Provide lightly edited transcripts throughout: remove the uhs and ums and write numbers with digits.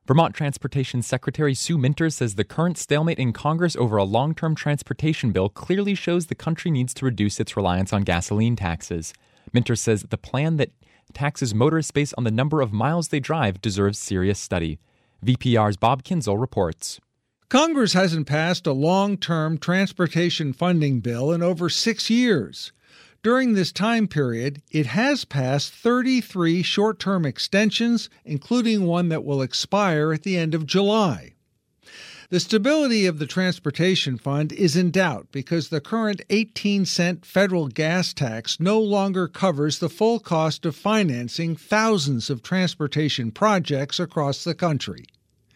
Vermont Transportation Secretary Sue Minter says the current stalemate in Congress over a long-term transportation bill clearly shows the country needs to reduce its reliance on gasoline taxes. Minter says the plan that taxes motorists based on the number of miles they drive deserves serious study. VPR's Bob Kinzel reports. Congress hasn't passed a long-term transportation funding bill in over 6 years. During this time period, it has passed 33 short-term extensions, including one that will expire at the end of July. The stability of the transportation fund is in doubt because the current 18-cent federal gas tax no longer covers the full cost of financing thousands of transportation projects across the country.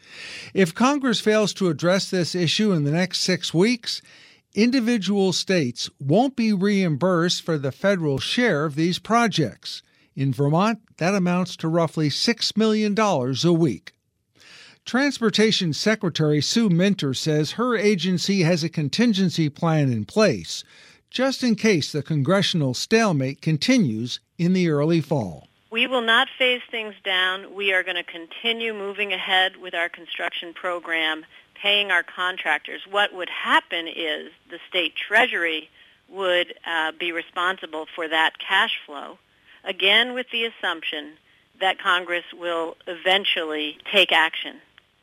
If Congress fails to address this issue in the next 6 weeks, individual states won't be reimbursed for the federal share of these projects. In Vermont, that amounts to roughly $6 million a week. Transportation Secretary Sue Minter says her agency has a contingency plan in place, just in case the congressional stalemate continues in the early fall. We will not phase things down. We are going to continue moving ahead with our construction program, paying our contractors. What would happen is the state treasury would be responsible for that cash flow, again with the assumption that Congress will eventually take action.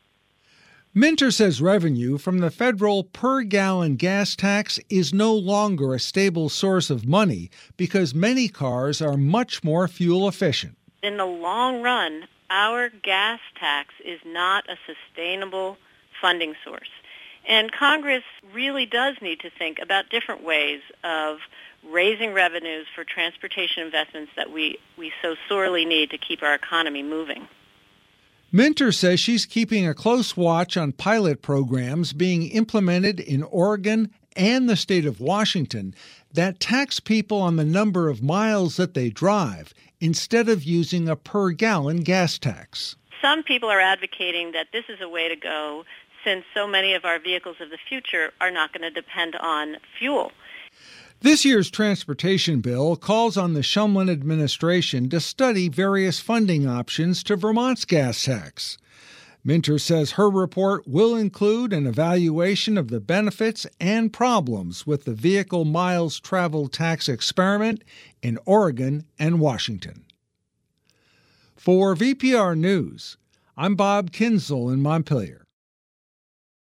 Minter says revenue from the federal per-gallon gas tax is no longer a stable source of money because many cars are much more fuel efficient. In the long run, our gas tax is not a sustainable funding source. And Congress really does need to think about different ways of raising revenues for transportation investments that we so sorely need to keep our economy moving. Minter says she's keeping a close watch on pilot programs being implemented in Oregon and the state of Washington that tax people on the number of miles that they drive instead of using a per-gallon gas tax. Some people are advocating that this is a way to go since so many of our vehicles of the future are not going to depend on fuel. This year's transportation bill calls on the Shumlin administration to study various funding options to Vermont's gas tax. Minter says her report will include an evaluation of the benefits and problems with the vehicle miles traveled tax experiment in Oregon and Washington. For VPR News, I'm Bob Kinzel in Montpelier.